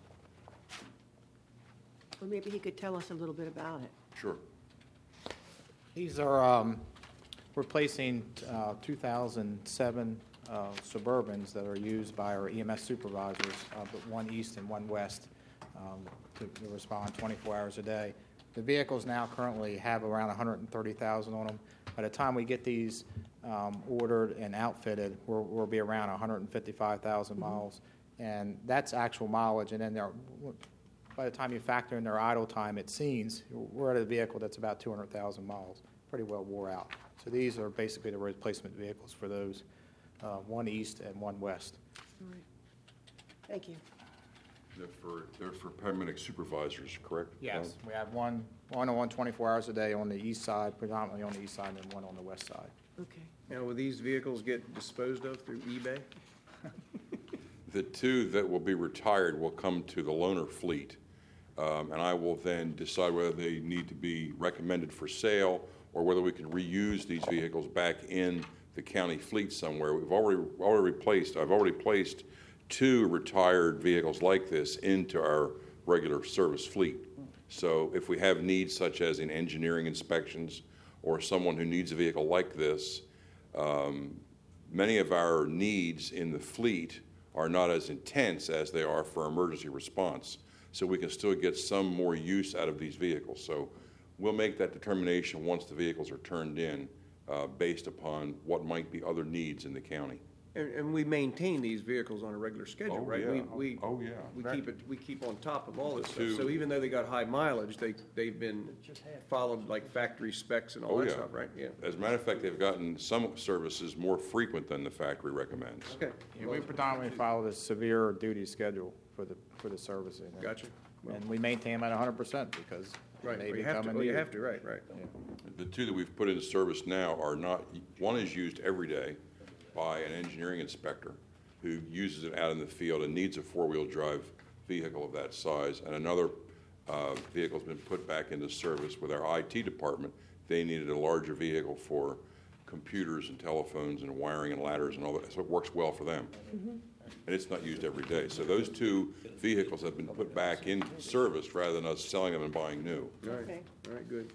[SPEAKER 10] Well, maybe he could tell us a little bit about it.
[SPEAKER 12] Sure.
[SPEAKER 9] These are replacing 2007 Suburbans that are used by our EMS supervisors, but one east and one west, to respond 24 hours a day. The vehicles now currently have around 130,000 on them. By the time we get these ordered and outfitted, we'll be around 155,000 miles, and that's actual mileage. And then by the time you factor in their idle time at scenes, we're at a vehicle that's about 200,000 miles, pretty well wore out. So these are basically the replacement vehicles for those, one east and one west.
[SPEAKER 10] All right. Thank you.
[SPEAKER 12] They're for paramedic supervisors, correct?
[SPEAKER 9] Yes, we have one on 24 hours a day on the east side, predominantly on the east side, and then one on the west side.
[SPEAKER 10] Okay.
[SPEAKER 6] Now, will these vehicles get disposed of through eBay?
[SPEAKER 12] The 2 that will be retired will come to the loaner fleet, and I will then decide whether they need to be recommended for sale or whether we can reuse these vehicles back in the county fleet somewhere. I've already placed 2 retired vehicles like this into our regular service fleet. So if we have needs such as in engineering inspections or someone who needs a vehicle like this, many of our needs in the fleet are not as intense as they are for emergency response. so we can still get some more use out of these vehicles. So we'll make that determination once the vehicles are turned in, based upon what might be other needs in the county.
[SPEAKER 6] And we maintain these vehicles on a regular schedule,
[SPEAKER 12] Oh,
[SPEAKER 6] right?
[SPEAKER 12] yeah.
[SPEAKER 6] We
[SPEAKER 12] Oh, yeah.
[SPEAKER 6] we keep on top of all this
[SPEAKER 12] The
[SPEAKER 6] stuff.
[SPEAKER 12] two-
[SPEAKER 6] So even though they got high mileage, they've been followed like factory specs and all
[SPEAKER 12] Oh,
[SPEAKER 6] that
[SPEAKER 12] yeah.
[SPEAKER 6] stuff, right? Yeah.
[SPEAKER 12] As a matter of fact, they've gotten some services more frequent than the factory recommends.
[SPEAKER 6] Okay.
[SPEAKER 13] Yeah, we predominantly follow the severe duty schedule for the servicing.
[SPEAKER 6] Gotcha.
[SPEAKER 13] And we maintain them at 100% because
[SPEAKER 6] Right.
[SPEAKER 13] they
[SPEAKER 6] Well, you have
[SPEAKER 13] become
[SPEAKER 6] to,
[SPEAKER 13] a
[SPEAKER 6] well, you
[SPEAKER 13] need.
[SPEAKER 6] have to, right.
[SPEAKER 12] The two that we've put into service now are not, one is used every day by an engineering inspector who uses it out in the field and needs a four-wheel drive vehicle of that size, and another vehicle's been put back into service with our IT department. They needed a larger vehicle for computers and telephones and wiring and ladders and all that, so it works well for them. And it's not used every day. So those two vehicles have been put back in service rather than us selling them and buying new.
[SPEAKER 10] Okay.
[SPEAKER 6] All right, good.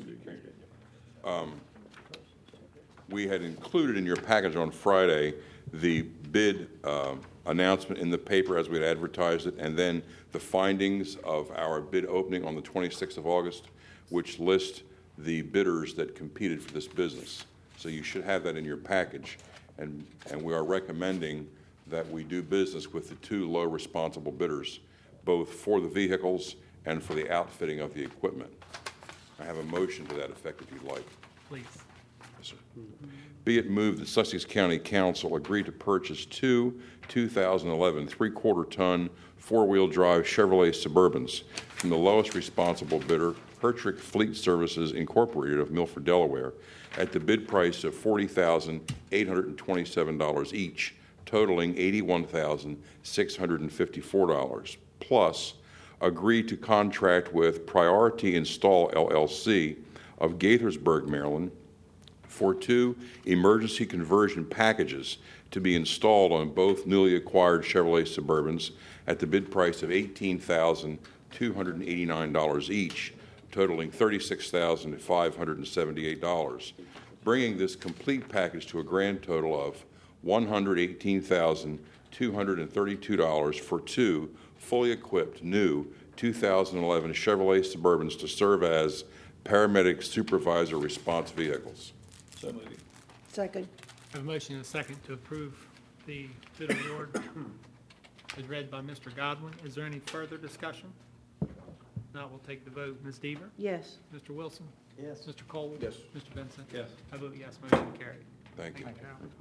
[SPEAKER 12] We had included in your package on Friday the bid announcement in the paper as we had advertised it, and then the findings of our bid opening on the 26th of August, which list the bidders that competed for this business. So you should have that in your package. And we are recommending that we do business with the two low responsible bidders, both for the vehicles and for the outfitting of the equipment. I have a motion to that effect if you'd like.
[SPEAKER 1] Please.
[SPEAKER 12] Yes, sir. Be it moved that Sussex County Council agree to purchase two 2011 three-quarter-ton four-wheel drive Chevrolet Suburbans from the lowest responsible bidder, Hertrick Fleet Services Incorporated of Milford, Delaware, at the bid price of $40,827 each, totaling $81,654, plus agree to contract with Priority Install LLC of Gaithersburg, Maryland, for two emergency conversion packages to be installed on both newly acquired Chevrolet Suburbans at the bid price of $18,289 each, totaling $36,578, bringing this complete package to a grand total of $118,232 for two fully equipped new 2011 Chevrolet Suburbans to serve as paramedic supervisor response vehicles.
[SPEAKER 8] So moved.
[SPEAKER 10] Second.
[SPEAKER 1] I have a motion and a second to approve the bid award as read by Mr. Godwin. Is there any further discussion? Not, we'll take the vote. Ms. Deaver?
[SPEAKER 10] Yes.
[SPEAKER 1] Mr. Wilson?
[SPEAKER 6] Yes.
[SPEAKER 1] Mr. Cole?
[SPEAKER 6] Yes.
[SPEAKER 1] Mr. Benson?
[SPEAKER 8] Yes.
[SPEAKER 1] I vote yes, motion carried.
[SPEAKER 12] Thank you.
[SPEAKER 1] Thank you, Howard.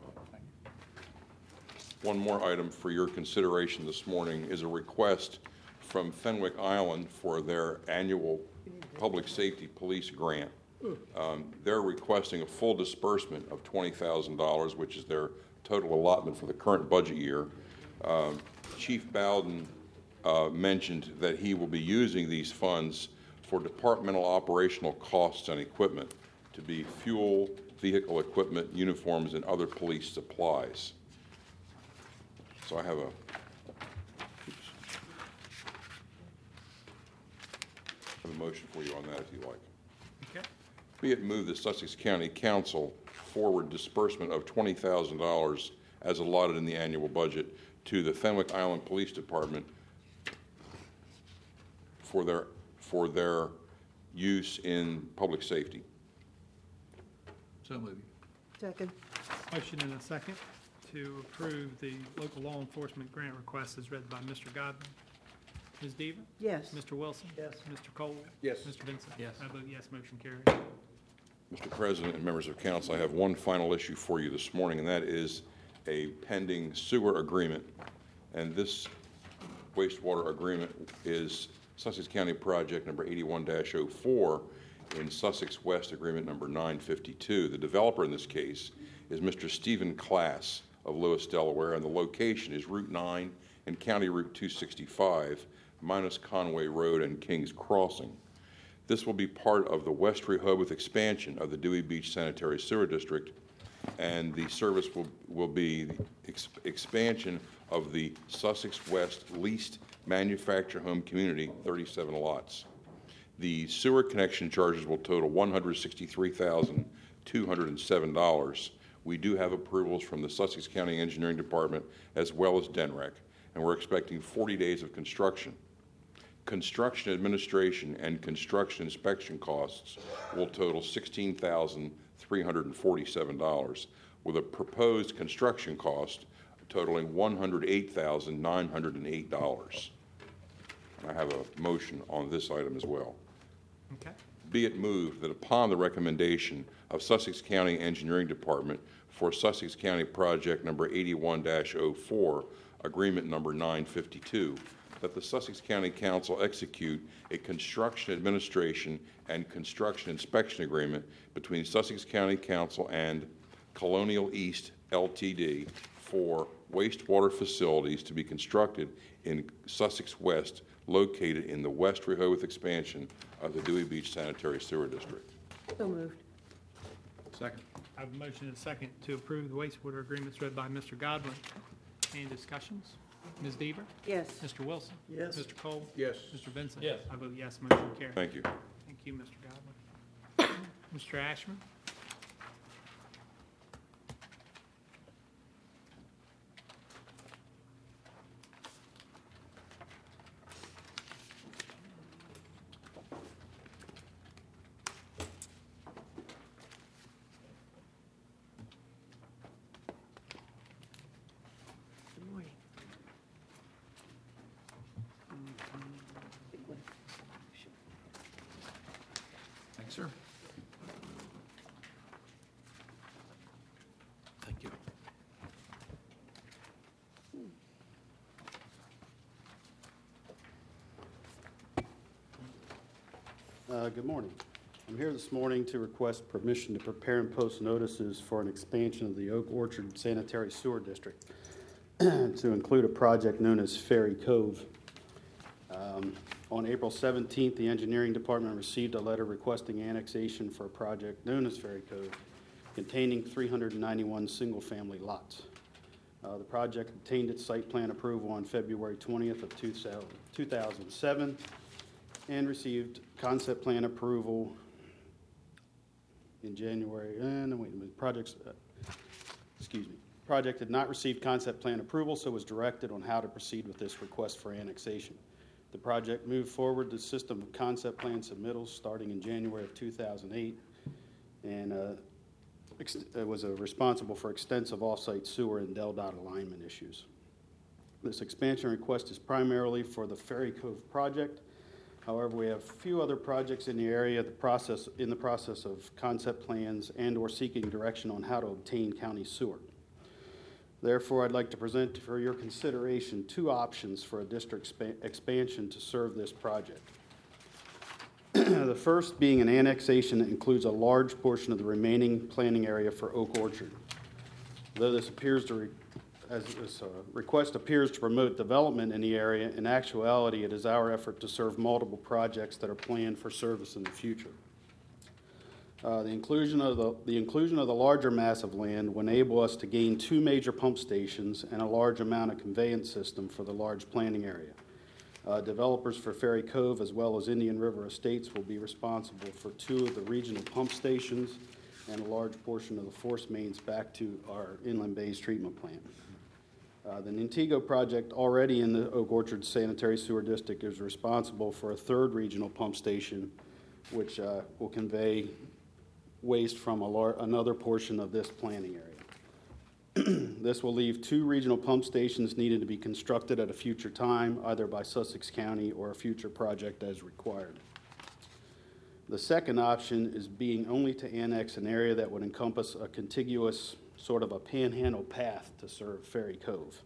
[SPEAKER 12] One more item for your consideration this morning is a request from Fenwick Island for their annual public safety police grant. They're requesting a full disbursement of $20,000, which is their total allotment for the current budget year. Chief Bowden mentioned that he will be using these funds for departmental operational costs and equipment to be fuel, vehicle equipment, uniforms, and other police supplies. So I have a motion for you on that if you like.
[SPEAKER 1] Okay.
[SPEAKER 12] Be it moved that Sussex County Council forward disbursement of $20,000 as allotted in the annual budget to the Fenwick Island Police Department for their use in public safety.
[SPEAKER 8] So moved.
[SPEAKER 10] Second.
[SPEAKER 1] Motion and a second to approve the local law enforcement grant request as read by Mr. Godwin. Ms. Deaver?
[SPEAKER 10] Yes.
[SPEAKER 1] Mr. Wilson?
[SPEAKER 6] Yes.
[SPEAKER 1] Mr. Cole?
[SPEAKER 6] Yes.
[SPEAKER 1] Mr. Vincent?
[SPEAKER 8] Yes.
[SPEAKER 1] I vote yes, motion carried.
[SPEAKER 12] Mr. President and members of council, I have one final issue for you this morning, and that is a pending sewer agreement. And this wastewater agreement is Sussex County Project number 81-04 in Sussex West Agreement number 952. The developer in this case is Mr. Stephen Class of Lewis, Delaware, and the location is Route 9 and County Route 265, minus Conway Road and King's Crossing. This will be part of the West Rehoboth expansion of the Dewey Beach Sanitary Sewer District, and the service will be the expansion of the Sussex West leased manufactured home community, 37 lots. The sewer connection charges will total $163,207. We do have approvals from the Sussex County Engineering Department as well as DENREC, and we're expecting 40 days of construction. Construction administration and construction inspection costs will total $16,347, with a proposed construction cost totaling $108,908. I have a motion on this item as well.
[SPEAKER 1] Okay.
[SPEAKER 12] Be it moved that upon the recommendation of Sussex County Engineering Department for Sussex County Project number 81-04, Agreement number 952, that the Sussex County Council execute a construction administration and construction inspection agreement between Sussex County Council and Colonial East Ltd. For wastewater facilities to be constructed in Sussex West, located in the West Rehoboth expansion of the Dewey Beach Sanitary Sewer District.
[SPEAKER 10] So moved.
[SPEAKER 8] Second.
[SPEAKER 1] I have a motion and a second to approve the wastewater agreements read by Mr. Godwin. Any discussions? Ms. Deaver?
[SPEAKER 10] Yes.
[SPEAKER 1] Mr. Wilson?
[SPEAKER 10] Yes.
[SPEAKER 1] Mr. Cole?
[SPEAKER 6] Yes.
[SPEAKER 1] Mr. Vincent?
[SPEAKER 8] Yes.
[SPEAKER 1] I vote yes, motion carries.
[SPEAKER 12] Thank you.
[SPEAKER 1] Thank you, Mr. Godwin. Mr. Ashman?
[SPEAKER 10] Good morning.
[SPEAKER 8] Thanks, sir.
[SPEAKER 7] Thank you.
[SPEAKER 14] Good morning. I'm here this morning to request permission to prepare and post notices for an expansion of the Oak Orchard Sanitary Sewer District to include a project known as Ferry Cove. On April 17th, the Engineering Department received a letter requesting annexation for a project known as Ferry Cove, containing 391 single-family lots. The project obtained its site plan approval on February 20th of 2007 and received concept plan approval in January. Project did not receive concept plan approval, so was directed on how to proceed with this request for annexation. The project moved forward the system of concept plan submittals starting in January of 2008 and was responsible for extensive off-site sewer and DEL-DOT alignment issues. This expansion request is primarily for the Ferry Cove project. However, we have a few other projects in the area in the process of concept plans and or seeking direction on how to obtain county sewer. Therefore, I'd like to present for your consideration two options for a district expansion to serve this project. The first being an annexation that includes a large portion of the remaining planning area for Oak Orchard. Though this request appears to promote development in the area, in actuality, it is our effort to serve multiple projects that are planned for service in the future. The inclusion of the larger mass of land will enable us to gain two major pump stations and a large amount of conveyance system for the large planning area. Developers for Ferry Cove as well as Indian River Estates will be responsible for two of the regional pump stations and a large portion of the force mains back to our Inland Bays treatment plant. The Nintego project, already in the Oak Orchard Sanitary Sewer District, is responsible for a third regional pump station, which will convey waste from another portion of this planning area. This will leave two regional pump stations needed to be constructed at a future time, either by Sussex County or a future project as required. The second option is being only to annex an area that would encompass a contiguous sort of a panhandle path to serve Ferry Cove.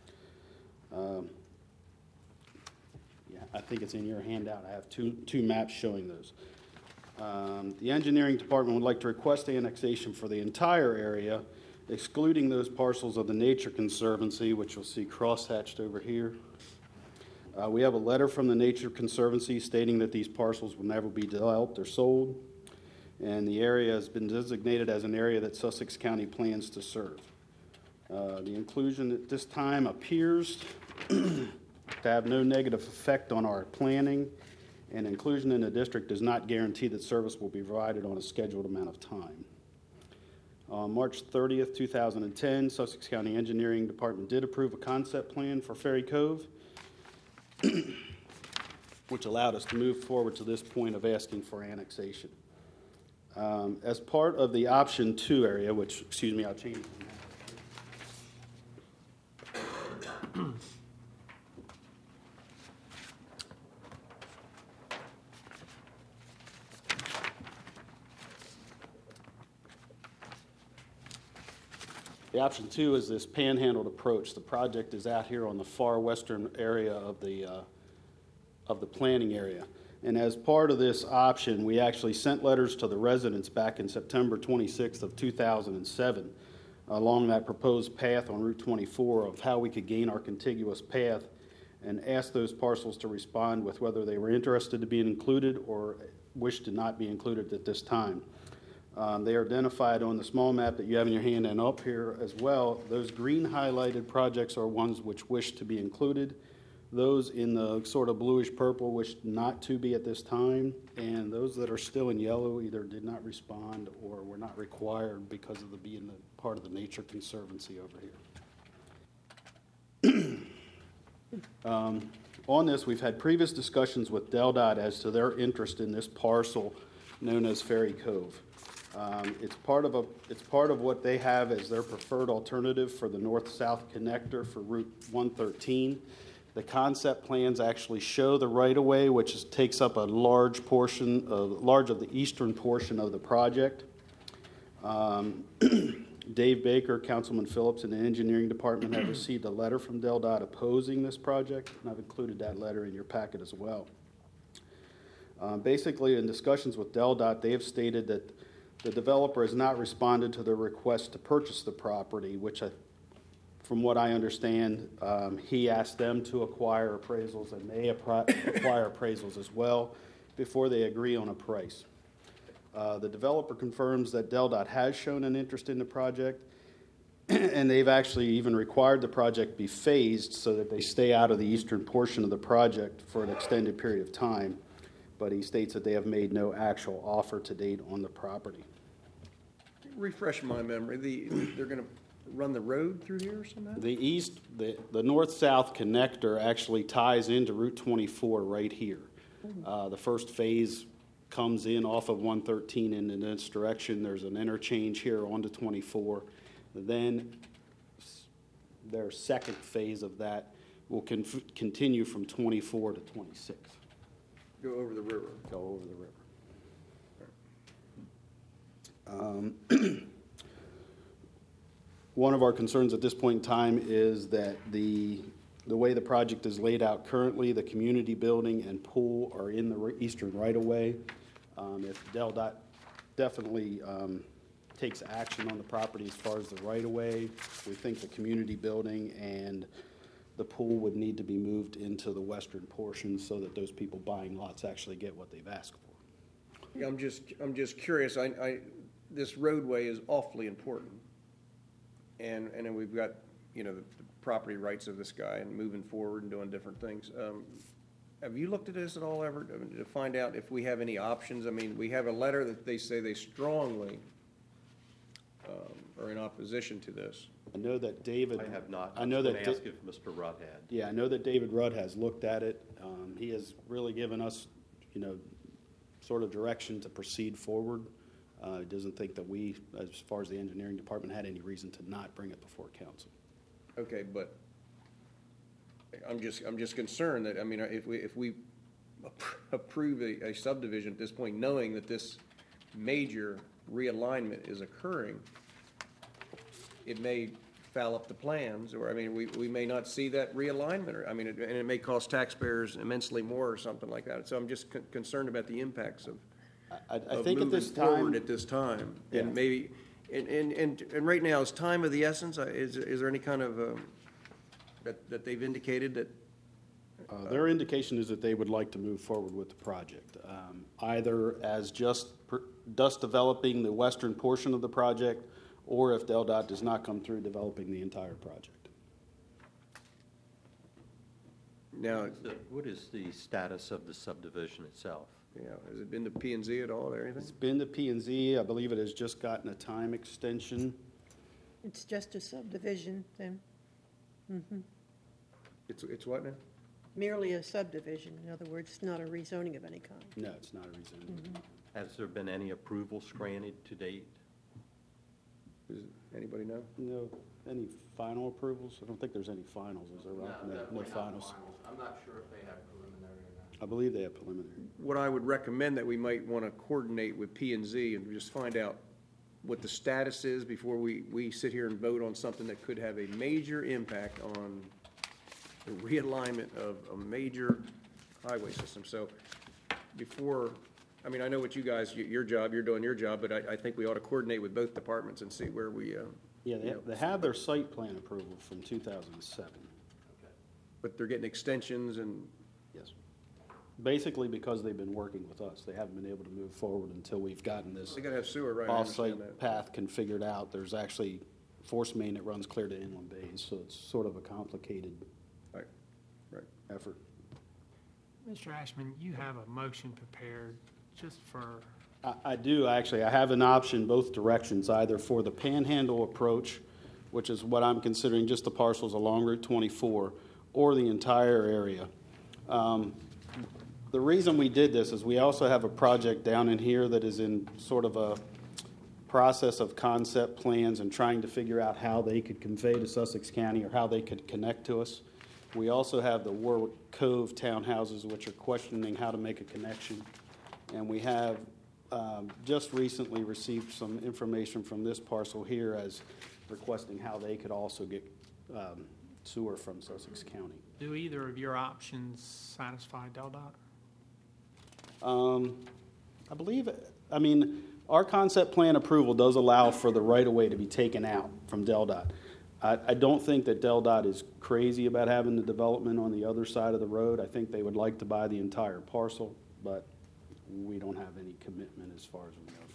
[SPEAKER 14] I think it's in your handout. I have two maps showing those. The Engineering Department would like to request annexation for the entire area, excluding those parcels of the Nature Conservancy, which you'll see crosshatched over here. We have a letter from the Nature Conservancy stating that these parcels will never be developed or sold, and the area has been designated as an area that Sussex County plans to serve. The inclusion at this time appears to have no negative effect on our planning, and inclusion in the district does not guarantee that service will be provided on a scheduled amount of time. On March 30th, 2010, Sussex County Engineering Department did approve a concept plan for Ferry Cove. which allowed us to move forward to this point of asking for annexation. As part of the option 2 area, which, excuse me, I'll change the map. The option 2 is this panhandled approach. The project is out here on the far western area of the planning area. And as part of this option, we actually sent letters to the residents back in September 26th of 2007 along that proposed path on Route 24 of how we could gain our contiguous path, and asked those parcels to respond with whether they were interested to be included or wished to not be included at this time. They are identified on the small map that you have in your hand and up here as well. Those green highlighted projects are ones which wish to be included. Those in the sort of bluish purple wish not to be at this time. And those that are still in yellow either did not respond or were not required because of being part of the Nature Conservancy over here. On this, we've had previous discussions with DelDOT as to their interest in this parcel known as Ferry Cove. It's part of what they have as their preferred alternative for the north-south connector for Route 113. The concept plans actually show the right-of-way, which takes up a large of the eastern portion of the project. Dave Baker, Councilman Phillips, and the engineering department have received a letter from DelDOT opposing this project, and I've included that letter in your packet as well. Basically, in discussions with DelDOT, they have stated that the developer has not responded to their request to purchase the property, which, from what I understand, he asked them to acquire appraisals, and they acquire appraisals as well before they agree on a price. The developer confirms that DelDOT has shown an interest in the project, and they've actually even required the project be phased so that they stay out of the eastern portion of the project for an extended period of time. But he states that they have made no actual offer to date on the property.
[SPEAKER 6] Refresh my memory, they're going to run the road through here somehow?
[SPEAKER 14] The north-south connector actually ties into Route 24 right here. The first phase comes in off of 113 in this direction. There's an interchange here onto 24. Then their second phase of that will continue from 24 to 26.
[SPEAKER 6] Go over the river.
[SPEAKER 14] Go over the river. One of our concerns at this point in time is that the way the project is laid out currently, the community building and pool are in the eastern right-of-way. If DelDOT definitely takes action on the property as far as the right-of-way, we think the community building and the pool would need to be moved into the western portion so that those people buying lots actually get what they've asked for.
[SPEAKER 6] Yeah, I'm just curious. This roadway is awfully important, and then we've got the property rights of this guy and moving forward and doing different things. Have you looked at this at all ever to find out if we have any options? I mean, we have a letter that they say they strongly are in opposition to this.
[SPEAKER 14] I know that David.
[SPEAKER 7] I have not.
[SPEAKER 14] I know that.
[SPEAKER 7] Ask if Mr. Rudd had.
[SPEAKER 14] Yeah, I know that David Rudd has looked at it. He has really given us, sort of direction to proceed forward. He doesn't think that we, as far as the engineering department, had any reason to not bring it before council.
[SPEAKER 6] Okay, but I'm just concerned that, if we approve a subdivision at this point, knowing that this major realignment is occurring, it may foul up the plans, or, we may not see that realignment, and it may cost taxpayers immensely more or something like that. So I'm just concerned about the impacts of
[SPEAKER 14] I think at this time.
[SPEAKER 6] At this time,
[SPEAKER 14] Yeah.
[SPEAKER 6] and maybe, and right now, is time of the essence? Is there any kind of that they've indicated that?
[SPEAKER 14] Their indication is that they would like to move forward with the project, either as just developing the western portion of the project, or if DelDOT does not come through, developing the entire project.
[SPEAKER 6] Now,
[SPEAKER 7] What is the status of the subdivision itself?
[SPEAKER 6] yeah, has it been to P&Z at all or anything?
[SPEAKER 14] It's been to P&Z. I believe it has just gotten a time extension.
[SPEAKER 10] It's just a subdivision then.
[SPEAKER 6] It's what now?
[SPEAKER 10] merely a subdivision. In other words, it's not a rezoning of any kind.
[SPEAKER 14] No, it's not a reason.
[SPEAKER 7] Has there been any approvals granted to date?
[SPEAKER 6] Does anybody know?
[SPEAKER 14] No, any final approvals? I don't think there's any finals, is there, Rob? No finals.
[SPEAKER 9] I'm not sure if they have preliminary or not.
[SPEAKER 14] I believe they have preliminary.
[SPEAKER 6] What I would recommend that we might want to coordinate with P and Z and just find out what the status is before we sit here and vote on something that could have a major impact on the realignment of a major highway system. So before, I mean, I know what you guys, your job, you're doing your job, but I think we ought to coordinate with both departments and see where we,
[SPEAKER 14] Yeah, they have their site plan approval from 2007.
[SPEAKER 6] but they're getting extensions and,
[SPEAKER 14] Yes. Basically because they've been working with us. They haven't been able to move forward until we've gotten this
[SPEAKER 6] they gotta have sewer, right? I understand
[SPEAKER 14] off-site
[SPEAKER 6] that.
[SPEAKER 14] path configured out. There's actually force main that runs clear to inland bays, so it's sort of a complicated
[SPEAKER 6] Right.
[SPEAKER 14] effort.
[SPEAKER 1] Mr. Ashman, you have a motion prepared just for,
[SPEAKER 14] I do, actually. I have an option both directions, either for the panhandle approach, which is what I'm considering just the parcels along Route 24, or the entire area. The reason we did this is we also have a project down in here that is in sort of a process of concept plans and trying to figure out how they could convey to Sussex County or how they could connect to us. We also have the Warwick Cove townhouses, which are questioning how to make a connection. And we have just recently received some information from this parcel here as requesting how they could also get sewer from Sussex County.
[SPEAKER 1] do either of your options satisfy DelDOT?
[SPEAKER 14] I believe, I mean, our concept plan approval does allow for the right-of-way to be taken out from DelDOT. I don't think that DelDOT is crazy about having the development on the other side of the road. I think they would like to buy the entire parcel, but we don't have any commitment as far as we know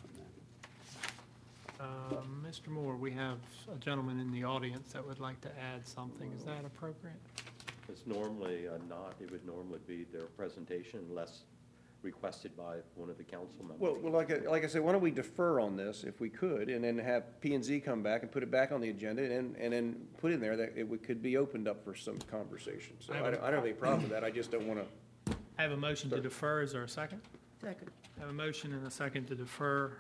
[SPEAKER 14] from that.
[SPEAKER 1] Mr. Moore, we have a gentleman in the audience that would like to add something. Is that appropriate?
[SPEAKER 7] It's normally not. It would normally be their presentation unless requested by one of the council members.
[SPEAKER 6] Well, like I said, why don't we defer on this if we could, and then have P and Z come back and put it back on the agenda, and then put in there that could be opened up for some conversation. So I don't have any problem with that. I just don't want to.
[SPEAKER 1] I have a motion to defer. Is there a second?
[SPEAKER 10] Second.
[SPEAKER 1] I have a motion and a second to defer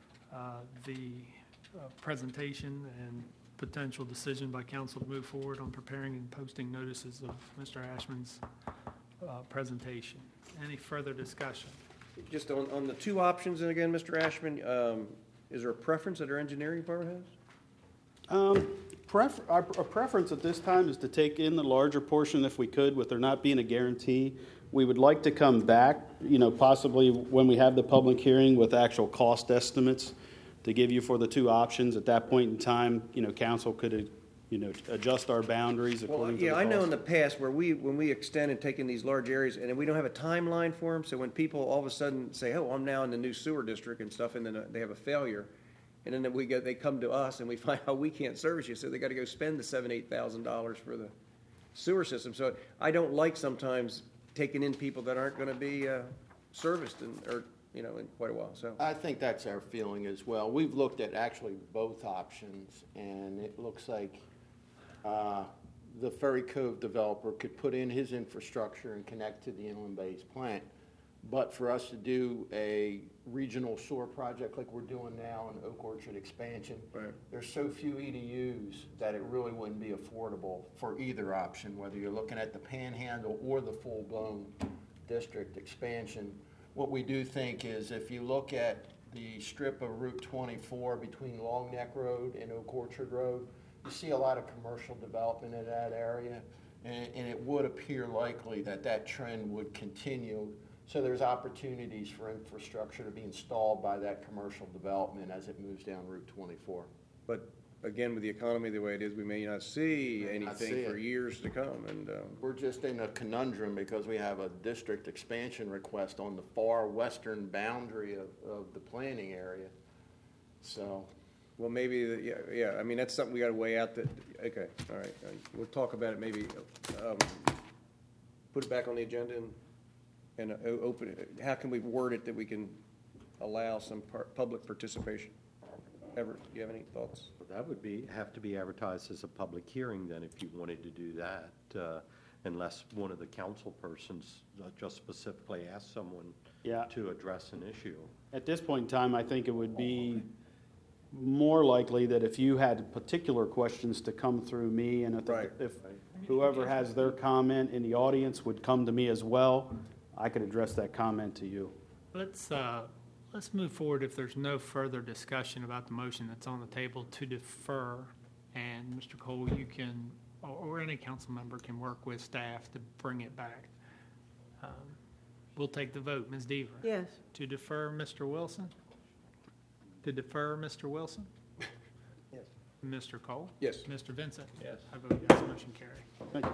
[SPEAKER 1] the presentation and potential decision by council to move forward on preparing and posting notices of Mr. Ashman's presentation. Any further discussion?
[SPEAKER 6] Just on the two options, and again, Mr. Ashman, is there a preference that our engineering department has?
[SPEAKER 14] Our preference at this time is to take in the larger portion if we could, with there not being a guarantee. We would like to come back, possibly when we have the public hearing with actual cost estimates to give you for the two options. At that point in time, council could, adjust our boundaries according to the
[SPEAKER 6] Yeah,
[SPEAKER 14] cost.
[SPEAKER 6] I know in the past where when we extend and take in these large areas, and then we don't have a timeline for them, so when people all of a sudden say, oh, I'm now in the new sewer district and stuff, and then they have a failure, and then they come to us and we find out we can't service you, so they got to go spend the $7,000-8,000 for the sewer system. So I don't like sometimes taking in people that aren't going to be serviced in quite a while. So
[SPEAKER 9] I think that's our feeling as well. We've looked at actually both options, and it looks like the Ferry Cove developer could put in his infrastructure and connect to the Inland Bays plant. But for us to do a regional sewer project like we're doing now in Oak Orchard expansion,
[SPEAKER 6] Right.
[SPEAKER 9] there's so few EDUs that it really wouldn't be affordable for either option, whether you're looking at the Panhandle or the full-blown district expansion. What we do think is if you look at the strip of Route 24 between Long Neck Road and Oak Orchard Road, you see a lot of commercial development in that area, and it would appear likely that that trend would continue. So there's opportunities for infrastructure to be installed by that commercial development as it moves down Route 24.
[SPEAKER 6] but again, with the economy the way it is, we may not see
[SPEAKER 9] May not
[SPEAKER 6] anything
[SPEAKER 9] see
[SPEAKER 6] for
[SPEAKER 9] it.
[SPEAKER 6] years to come. And
[SPEAKER 9] We're just in a conundrum because we have a district expansion request on the far western boundary of the planning area. So,
[SPEAKER 6] well, maybe, yeah. I mean, that's something we got to weigh out. That okay, all right. We'll talk about it. Maybe put it back on the agenda and open it. How can we word it that we can allow some public participation? Everett, do you have any thoughts?
[SPEAKER 7] That would have to be advertised as a public hearing then if you wanted to do that. unless one of the council persons just specifically asks someone
[SPEAKER 14] Yeah.
[SPEAKER 7] to address an issue.
[SPEAKER 14] At this point in time, I think it would be more likely that if you had particular questions to come through me, and if whoever has their comment in the audience would come to me as well, I could address that comment to you.
[SPEAKER 1] Let's move forward if there's no further discussion about the motion that's on the table to defer. And Mr. Cole, you can, or any council member can work with staff to bring it back. We'll take the vote. Ms. Deaver?
[SPEAKER 10] Yes.
[SPEAKER 1] To defer, Mr. Wilson? To defer, Mr. Wilson?
[SPEAKER 5] Yes.
[SPEAKER 1] Mr. Cole?
[SPEAKER 6] Yes.
[SPEAKER 1] Mr. Vincent?
[SPEAKER 5] Yes.
[SPEAKER 1] I vote yes, motion carried.
[SPEAKER 14] Thank you.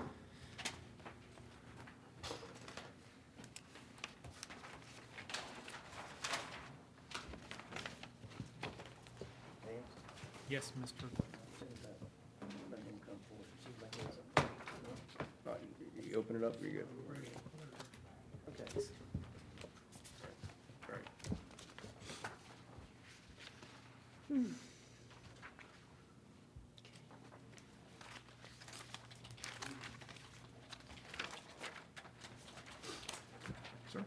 [SPEAKER 1] Yes, Mr.
[SPEAKER 6] You open it up, you're good.
[SPEAKER 1] Okay.
[SPEAKER 8] Sir?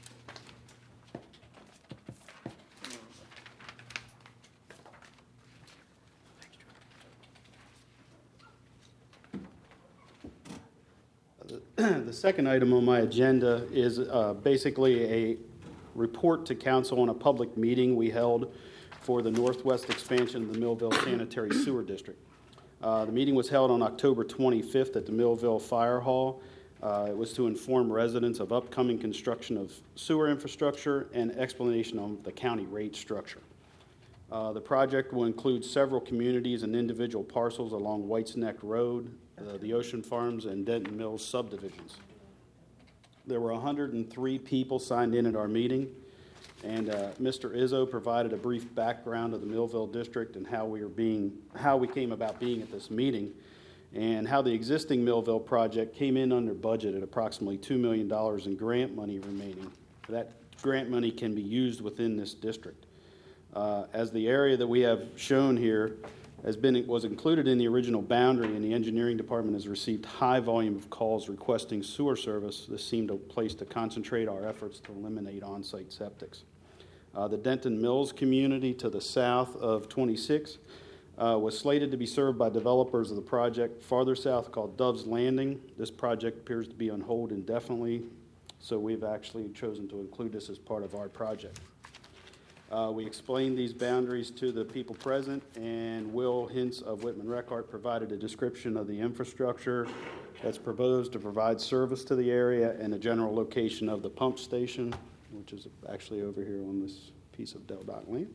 [SPEAKER 14] The second item on my agenda is basically a report to council on a public meeting we held for the northwest expansion of the Millville Sanitary Sewer District. The meeting was held on October 25th at the Millville Fire Hall. It was to inform residents of upcoming construction of sewer infrastructure and explanation on the county rate structure. The project will include several communities and individual parcels along White's Neck Road, the Ocean Farms, and Denton Mills subdivisions. There were 103 people signed in at our meeting, and Mr. Izzo provided a brief background of the Millville District and how we came about being at this meeting, and how the existing Millville project came in under budget at approximately $2 million in grant money remaining. That grant money can be used within this district. As the area that we have shown here was included in the original boundary, and the engineering department has received high volume of calls requesting sewer service, this seemed a place to concentrate our efforts to eliminate on-site septics. The Denton Mills community to the south of 26 was slated to be served by developers of the project farther south called Dove's Landing. This project appears to be on hold indefinitely, so we've actually chosen to include this as part of our project. We explained these boundaries to the people present, and Will Hintz of Whitman Reckart provided a description of the infrastructure that's proposed to provide service to the area and the general location of the pump station, which is actually over here on this piece of Del Dot land.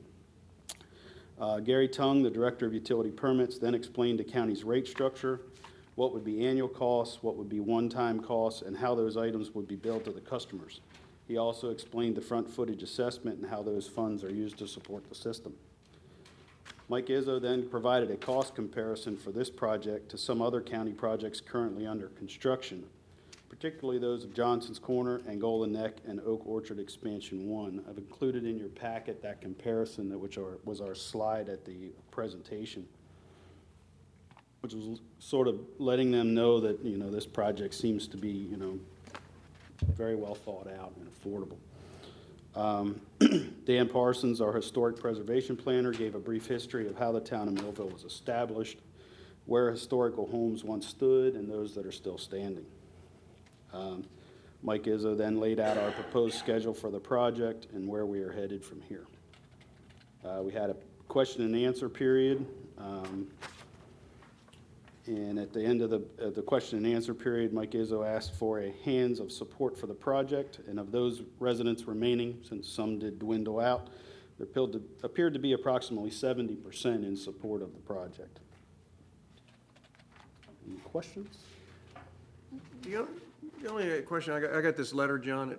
[SPEAKER 14] Gary Tung, the Director of Utility Permits, then explained the county's rate structure, what would be annual costs, what would be one-time costs, and how those items would be billed to the customers. He also explained the front footage assessment and how those funds are used to support the system. Mike Izzo then provided a cost comparison for this project to some other county projects currently under construction, particularly those of Johnson's Corner and Golden Neck and Oak Orchard Expansion 1. I've included in your packet that comparison, which was our slide at the presentation, which was sort of letting them know that, this project seems to be, very well thought out and affordable. Dan Parsons, our historic preservation planner, gave a brief history of how the town of Millville was established, where historical homes once stood, and those that are still standing. Mike Izzo then laid out our proposed schedule for the project and where we are headed from here. We had a question and answer period. And at the end of the question and answer period, Mike Izzo asked for a hands of support for the project, and of those residents remaining, since some did dwindle out, there appeared to be approximately 70% in support of the project. Any questions?
[SPEAKER 6] The only question, I got this letter, John,